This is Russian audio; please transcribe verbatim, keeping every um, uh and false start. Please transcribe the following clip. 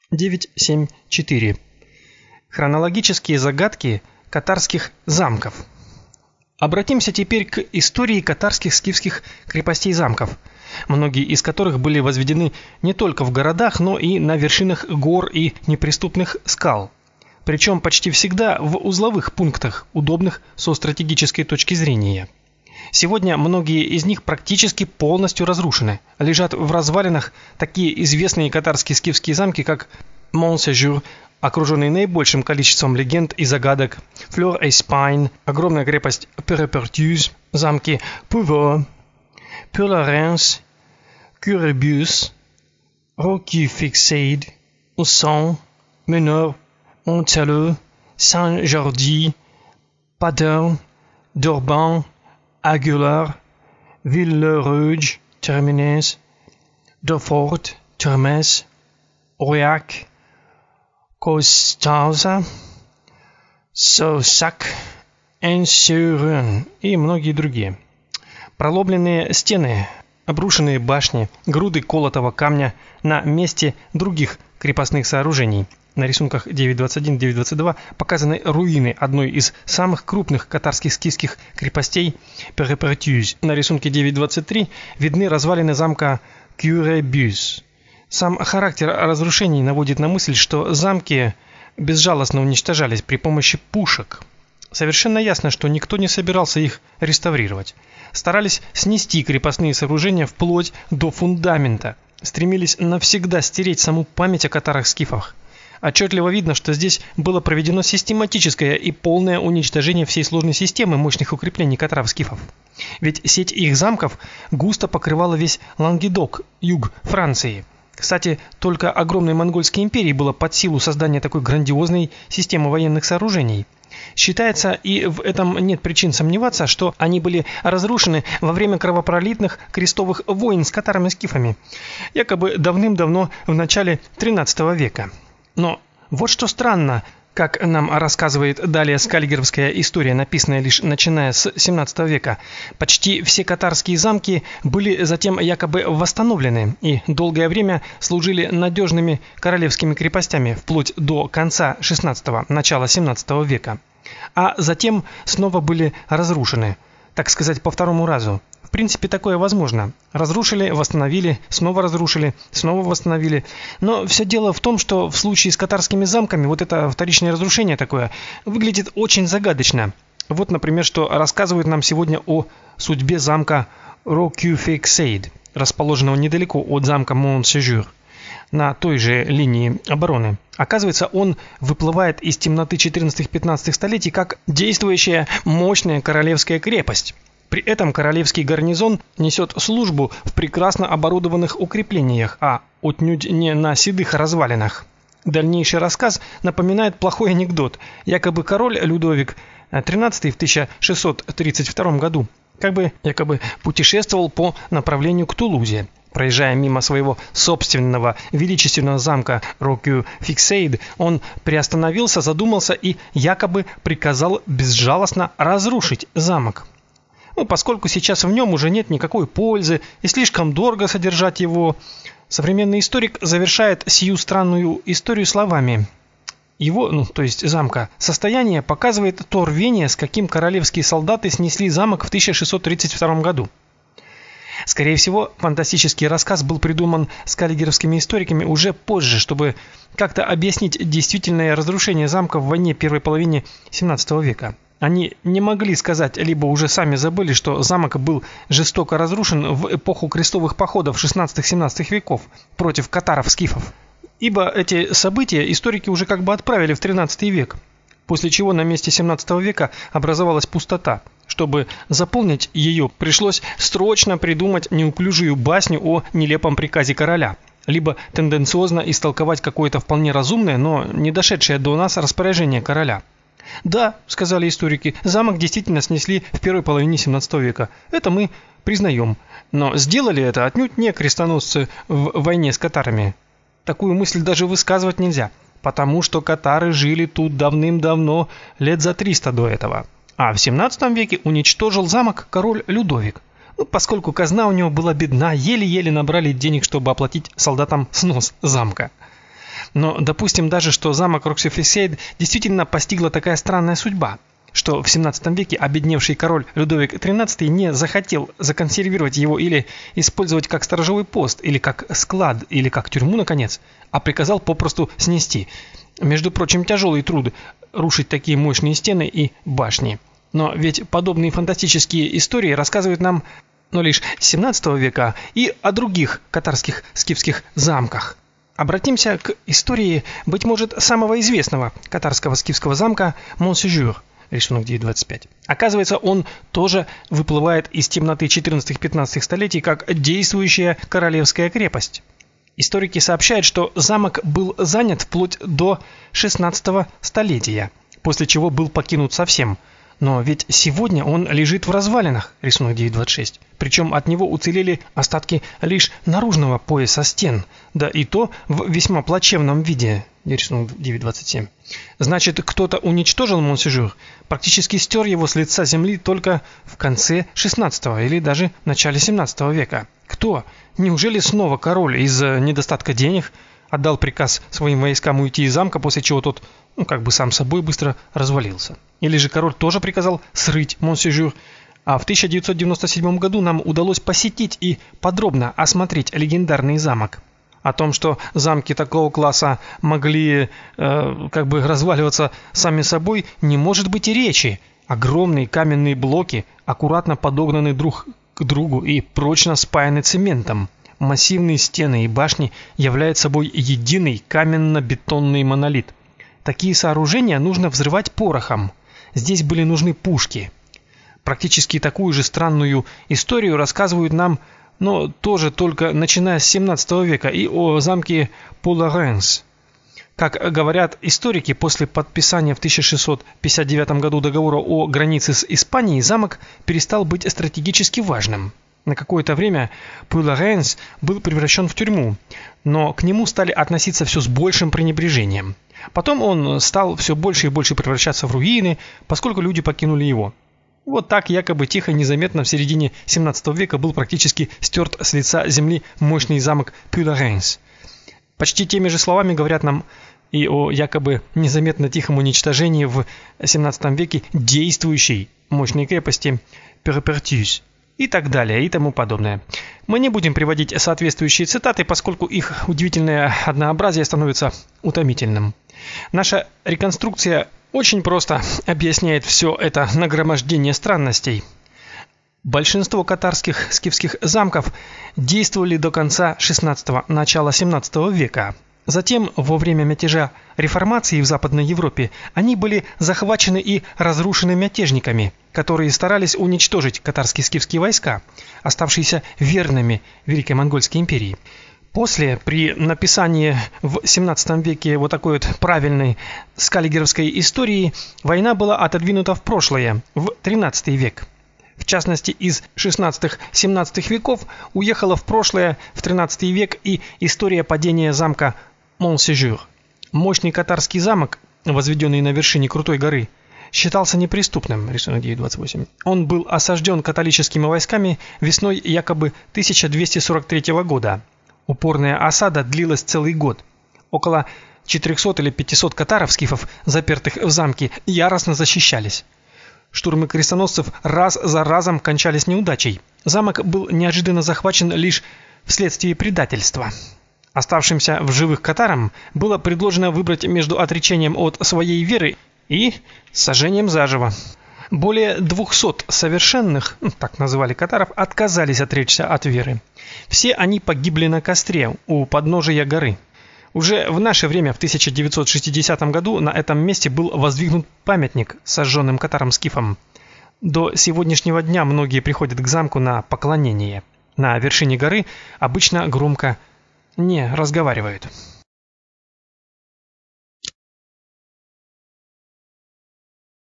девять семь четыре. Хронологические загадки катарских замков. Обратимся теперь к истории катарских скифских крепостей-замков, многие из которых были возведены не только в городах, но и на вершинах гор и неприступных скал, причем почти всегда в узловых пунктах, удобных со стратегической точки зрения. Сегодня многие из них практически полностью разрушены. Лежат в развалинах такие известные катарские скифские замки, как Монсежур, окруженный наибольшим количеством легенд и загадок, Флёр-Эспайн, огромная крепость Перепертюз, замки Пуво, Пюларенс, Кюребюс, Roque-Fixade, Ausson, Menor, Montaleu, Saint-Jordi, Paderme, Dorban, Aguilar, Villeruge, Termines, Durfort, Termes, Aurillac, Costanza, Saussac, Ensurun и многие другие. Проломленные стены, обрушенные башни, груды колотого камня на месте других крепостных сооружений. На рисунках девять двадцать один девять двадцать два показаны руины одной из самых крупных катарских скифских крепостей Перепертюз. На рисунке девять двадцать три видны развалины замка Кюребюс. Сам характер разрушений наводит на мысль, что замки безжалостно уничтожались при помощи пушек. Совершенно ясно, что никто не собирался их реставрировать. Старались снести крепостные сооружения вплоть до фундамента, стремились навсегда стереть саму память о катарах-скифах. Отчетливо видно, что здесь было проведено систематическое и полное уничтожение всей сложной системы мощных укреплений катаров-скифов. Ведь сеть их замков густо покрывала весь Лангедок, юг Франции. Кстати, только огромной монгольской империи было под силу создание такой грандиозной системы военных сооружений. Считается, и в этом нет причин сомневаться, что они были разрушены во время кровопролитных крестовых войн с катарами-скифами, якобы давным-давно в начале тринадцатого века. Но вот что странно, как нам рассказывает далее скальгеровская история, написанная лишь начиная с семнадцатого века, почти все катарские замки были затем якобы восстановлены и долгое время служили надежными королевскими крепостями вплоть до конца шестнадцатого, начала семнадцатого века, а затем снова были разрушены, так сказать, по второму разу. В принципе, такое возможно. Разрушили, восстановили, снова разрушили, снова восстановили. Но все дело в том, что в случае с катарскими замками вот это вторичное разрушение такое выглядит очень загадочно. Вот, например, что рассказывают нам сегодня о судьбе замка Roque-Fixade, расположенного недалеко от замка Монсежур, на той же линии обороны. Оказывается, он выплывает из темноты четырнадцатого-пятнадцатого столетий как действующая мощная королевская крепость. При этом королевский гарнизон несет службу в прекрасно оборудованных укреплениях, а отнюдь не на седых развалинах. Дальнейший рассказ напоминает плохой анекдот. Якобы король Людовик тринадцатый в тысяча шестьсот тридцать втором году как бы якобы путешествовал по направлению к Тулузе. Проезжая мимо своего собственного величественного замка Roque-Fixade, он приостановился, задумался и якобы приказал безжалостно разрушить замок. Ну, поскольку сейчас в нем уже нет никакой пользы и слишком дорого содержать его, современный историк завершает сию странную историю словами: его, ну, то есть замка, состояние показывает то рвение, с каким королевские солдаты снесли замок в тысяча шестьсот тридцать втором году. Скорее всего, фантастический рассказ был придуман скальгеровскими историками уже позже, чтобы как-то объяснить действительное разрушение замка в войне первой половины семнадцатого века. Они не могли сказать, либо уже сами забыли, что замок был жестоко разрушен в эпоху крестовых походов шестнадцатого-семнадцатого веков против катаров-скифов. Ибо эти события историки уже как бы отправили в тринадцатый век, после чего на месте семнадцатого века образовалась пустота. Чтобы заполнить ее, пришлось срочно придумать неуклюжую басню о нелепом приказе короля, либо тенденциозно истолковать какое-то вполне разумное, но не дошедшее до нас распоряжение короля. Да, сказали историки, замок действительно снесли в первой половине семнадцатого века. Это мы признаем. Но сделали это отнюдь не крестоносцы в войне с катарами. Такую мысль даже высказывать нельзя, потому что катары жили тут давным-давно, лет за триста до этого. А в семнадцатом веке уничтожил замок король Людовик. Ну, поскольку казна у него была бедна, еле-еле набрали денег, чтобы оплатить солдатам снос замка. Но допустим даже, что замок Роксефесейд действительно постигла такая странная судьба, что в семнадцатом веке обедневший король Людовик тринадцатый не захотел законсервировать его или использовать как сторожевой пост, или как склад, или как тюрьму, наконец, а приказал попросту снести. Между прочим, тяжелый труд рушить такие мощные стены и башни. Но ведь подобные фантастические истории рассказывают нам, но лишь с семнадцатого века, и о других катарских скифских замках. Обратимся к истории, быть может, самого известного катарского скифского замка Монсежур, рисунок девять двадцать пять. Оказывается, он тоже выплывает из темноты четырнадцатого-пятнадцатого столетий как действующая королевская крепость. Историки сообщают, что замок был занят вплоть до шестнадцатого столетия, после чего был покинут совсем. Но ведь сегодня он лежит в развалинах, рисунок девять двадцать шесть. Причем от него уцелели остатки лишь наружного пояса стен, да и то в весьма плачевном виде, рисунок девять двадцать семь. Значит, кто-то уничтожил Монсежур, практически стер его с лица земли только в конце шестнадцатого или даже начале семнадцатого века. Кто? Неужели снова король из-за недостатка денег отдал приказ своим войскам уйти из замка, после чего тот, ну, как бы сам собой быстро развалился? Или же король тоже приказал срыть Монсежур, а в тысяча девятьсот девяносто седьмом году нам удалось посетить и подробно осмотреть легендарный замок. О том, что замки такого класса могли э, как бы разваливаться сами собой, не может быть и речи. Огромные каменные блоки аккуратно подогнаны друг к другу и прочно спаяны цементом. Массивные стены и башни являются собой единый каменно-бетонный монолит. Такие сооружения нужно взрывать порохом. Здесь были нужны пушки. Практически такую же странную историю рассказывают нам, но тоже только начиная с семнадцатого века, и о замке Пуларенс. Как говорят историки, после подписания в тысяча шестьсот пятьдесят девятом году договора о границе с Испанией, замок перестал быть стратегически важным. На какое-то время Пуларенс был превращен в тюрьму, но к нему стали относиться все с большим пренебрежением. Потом он стал все больше и больше превращаться в руины, поскольку люди покинули его. Вот так якобы тихо и незаметно в середине семнадцатого века был практически стерт с лица земли мощный замок Пуларенс. Почти теми же словами говорят нам и о якобы незаметно тихом уничтожении в семнадцатом веке действующей мощной крепости Перепертюс и так далее и тому подобное. Мы не будем приводить соответствующие цитаты, поскольку их удивительное однообразие становится утомительным. Наша реконструкция очень просто объясняет все это нагромождение странностей. Большинство катарских скифских замков действовали до конца шестнадцатого – начала семнадцатого века. Затем, во время мятежа реформации в Западной Европе, они были захвачены и разрушены мятежниками, которые старались уничтожить катарские скифские войска, оставшиеся верными Великой Монгольской империи. После, при написании в семнадцатом веке вот такой вот правильной скаллигеровской истории, война была отодвинута в прошлое, в тринадцатый век. В частности, из шестнадцатого-семнадцатого веков уехала в прошлое, в тринадцатый век, и история падения замка Монсежур. Мощный катарский замок, возведенный на вершине крутой горы, считался неприступным, рисунок девять двадцать восемь. Он был осажден католическими войсками весной якобы тысяча двести сорок третьего года. Упорная осада длилась целый год. Около четырехсот или пятисот катаров-скифов, запертых в замке, яростно защищались. Штурмы крестоносцев раз за разом кончались неудачей. Замок был неожиданно захвачен лишь вследствие предательства. Оставшимся в живых катарам было предложено выбрать между отречением от своей веры и сожжением заживо. Более двухсот совершенных, так называли катаров, отказались отречься от веры. Все они погибли на костре у подножия горы. Уже в наше время, в тысяча девятьсот шестидесятом году, на этом месте был воздвигнут памятник сожженным катарам-скифам. До сегодняшнего дня многие приходят к замку на поклонение. На вершине горы обычно громко не разговаривают.